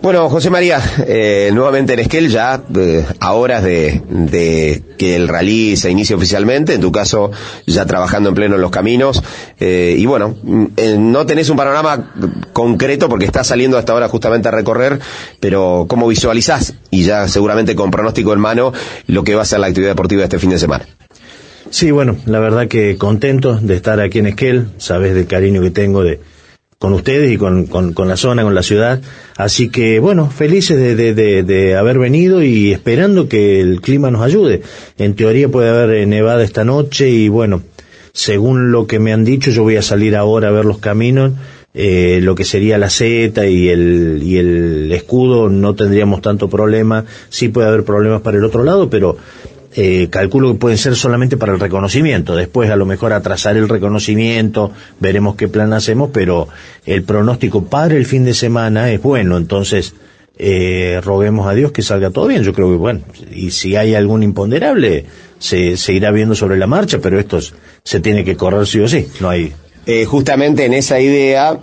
Bueno, José María, nuevamente en Esquel, ya a horas de que el rally se inicie oficialmente, en tu caso ya trabajando en pleno en los caminos, y bueno, no tenés un panorama concreto porque estás saliendo hasta ahora justamente a recorrer, pero ¿cómo visualizás? Y ya seguramente con pronóstico en mano, lo que va a ser la actividad deportiva de este fin de semana. Sí, bueno, la verdad que contento de estar aquí en Esquel, sabés del cariño que tengo con ustedes y con la zona, con la ciudad, así que bueno, felices de haber venido y esperando que el clima nos ayude. En teoría puede haber nevada esta noche y bueno, según lo que me han dicho, yo voy a salir ahora a ver los caminos, lo que sería la seta y el escudo no tendríamos tanto problema, sí puede haber problemas para el otro lado, pero calculo que pueden ser solamente para el reconocimiento, después a lo mejor atrasar el reconocimiento, veremos qué plan hacemos, pero el pronóstico para el fin de semana es bueno, entonces roguemos a Dios que salga todo bien. Yo creo que bueno, y si hay algún imponderable se irá viendo sobre la marcha, pero esto se tiene que correr sí o sí, no hay... Justamente en esa idea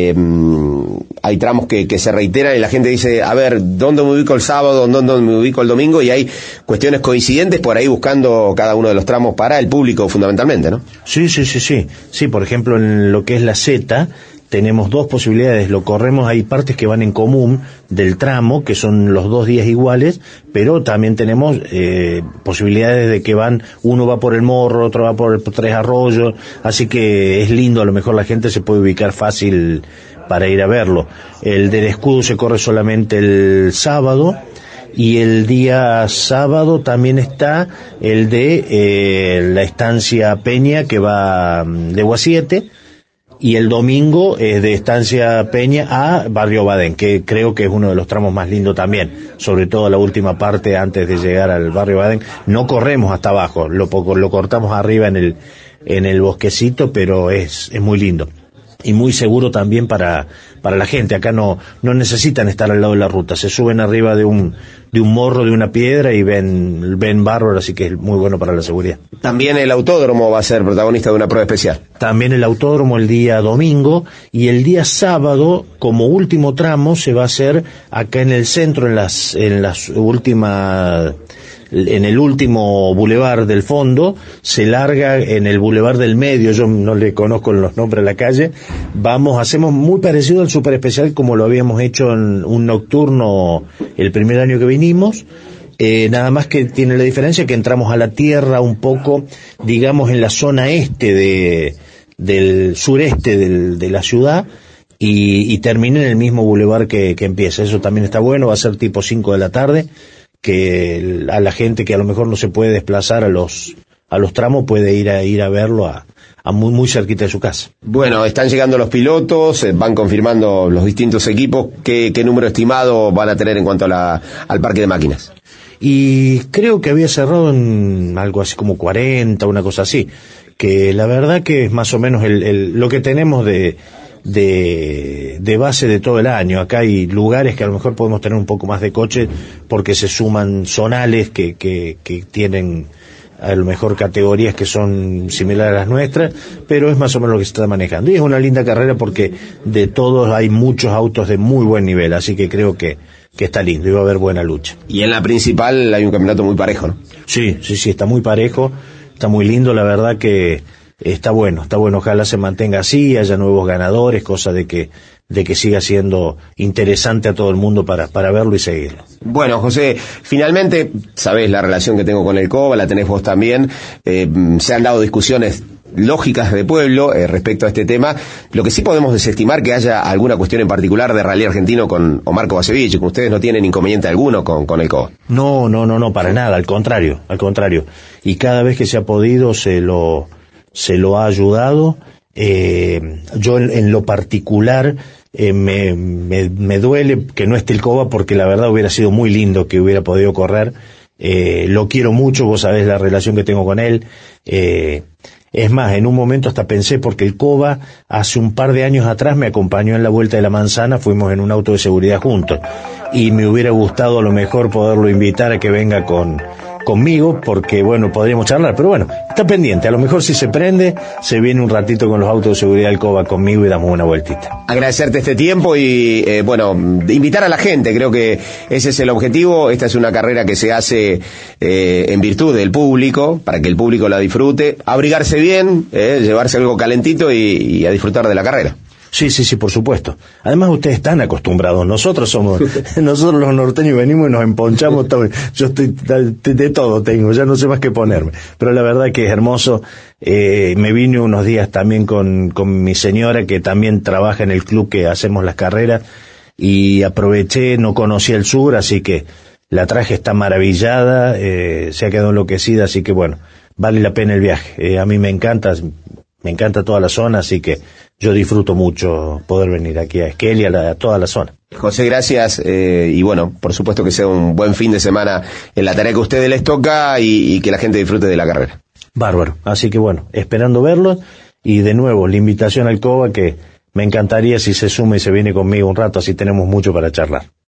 hay tramos que se reiteran y la gente dice, a ver, ¿dónde me ubico el sábado? ¿Dónde me ubico el domingo? Y hay cuestiones coincidentes por ahí buscando cada uno de los tramos para el público fundamentalmente, ¿no? Sí, por ejemplo, en lo que es la Z tenemos dos posibilidades, lo corremos, hay partes que van en común del tramo, que son los 2 días iguales, pero también tenemos posibilidades de que uno va por el Morro, otro va por el Tres Arroyos, así que es lindo, a lo mejor la gente se puede ubicar fácil para ir a verlo. El del escudo se corre solamente el sábado, y el día sábado también está el de la estancia Peña, que va de Guasiete, y el domingo es de Estancia Peña a Barrio Badén, que creo que es uno de los tramos más lindos también, sobre todo la última parte antes de llegar al Barrio Badén. No corremos hasta abajo, lo cortamos arriba en el bosquecito, pero es muy lindo. Y muy seguro también para la gente. Acá no necesitan estar al lado de la ruta, se suben arriba de un morro, de una piedra y ven bárbaro, así que es muy bueno para la seguridad. También el autódromo va a ser protagonista de una prueba especial. También el autódromo el día domingo, y el día sábado, como último tramo, se va a hacer acá en el centro, en el último bulevar del fondo, se larga en el bulevar del medio, yo no le conozco los nombres de la calle, hacemos muy parecido al super especial como lo habíamos hecho en un nocturno el primer año que vinimos, nada más que tiene la diferencia que entramos a la tierra un poco, digamos en la zona del sureste de la ciudad, y termina en el mismo bulevar que empieza. Eso también está bueno, va a ser tipo 5 de la tarde, que a la gente que a lo mejor no se puede desplazar a los tramos puede ir a verlo a muy muy cerquita de su casa. Bueno, están llegando los pilotos, van confirmando los distintos equipos. ¿Qué número estimado van a tener en cuanto al parque de máquinas? Y creo que había cerrado en algo así como 40, una cosa así, que la verdad que es más o menos lo que tenemos de base de todo el año. Acá hay lugares que a lo mejor podemos tener un poco más de coches porque se suman zonales que tienen a lo mejor categorías que son similares a las nuestras, pero es más o menos lo que se está manejando. Y es una linda carrera porque de todos hay muchos autos de muy buen nivel, así que creo que está lindo y va a haber buena lucha. Y en la principal hay un campeonato muy parejo, ¿no? Sí, está muy parejo, está muy lindo, la verdad que está bueno, ojalá se mantenga así, haya nuevos ganadores, cosa de que siga siendo interesante a todo el mundo para verlo y seguirlo. Bueno, José, finalmente, sabés la relación que tengo con el COBA, la tenés vos también, se han dado discusiones lógicas de pueblo respecto a este tema. Lo que sí podemos desestimar que haya alguna cuestión en particular de rally argentino con Omar Kovacevic, que ustedes no tienen inconveniente alguno con el COBA. No, para nada, al contrario. Y cada vez que se ha podido se lo ha ayudado. Yo en lo particular me duele que no esté el COBA porque la verdad hubiera sido muy lindo que hubiera podido correr. Lo quiero mucho, vos sabés la relación que tengo con él. Es más, en un momento hasta pensé, porque el COBA hace un par de años atrás me acompañó en la Vuelta de la Manzana, fuimos en un auto de seguridad juntos, y me hubiera gustado a lo mejor poderlo invitar a que venga conmigo, porque bueno, podríamos charlar, pero bueno, está pendiente, a lo mejor si se prende, se viene un ratito con los autos de seguridad del COBA conmigo y damos una vueltita. Agradecerte este tiempo y, invitar a la gente, creo que ese es el objetivo. Esta es una carrera que se hace en virtud del público, para que el público la disfrute, abrigarse bien, llevarse algo calentito y a disfrutar de la carrera. Sí, por supuesto. Además ustedes están acostumbrados, nosotros los norteños venimos y nos emponchamos todo. Yo estoy de todo tengo, ya no sé más qué ponerme. Pero la verdad que es hermoso. Me vine unos días también con mi señora, que también trabaja en el club que hacemos las carreras, y aproveché, no conocía el sur, así que la traje, está maravillada, se ha quedado enloquecida, así que bueno, vale la pena el viaje. A mí me encanta toda la zona, así que yo disfruto mucho poder venir aquí a Esquel y a toda la zona. José, gracias, y por supuesto que sea un buen fin de semana en la tarea que a ustedes les toca y que la gente disfrute de la carrera. Bárbaro, así que bueno, esperando verlos, y de nuevo la invitación al COBA, que me encantaría si se suma y se viene conmigo un rato, así tenemos mucho para charlar.